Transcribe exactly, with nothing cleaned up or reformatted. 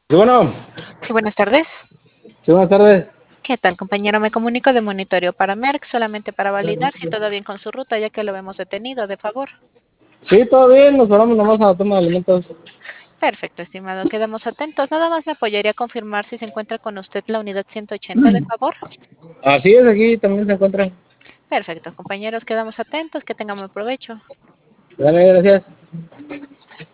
Sí, bueno, Sí, buenas tardes. sí, buenas tardes. ¿Qué tal, compañero? Me comunico de monitoreo para Merck solamente para validar si todo bien con su ruta, ya que lo hemos detenido, de favor. Sí, todo bien, nos paramos nomás a la toma de alimentos. Perfecto, estimado. Quedamos atentos. Nada más me apoyaría a confirmar si se encuentra con usted la unidad ciento ochenta, de favor. Así es, aquí también se encuentran. Perfecto, compañeros, quedamos atentos. Que tengan buen provecho. Dale, gracias.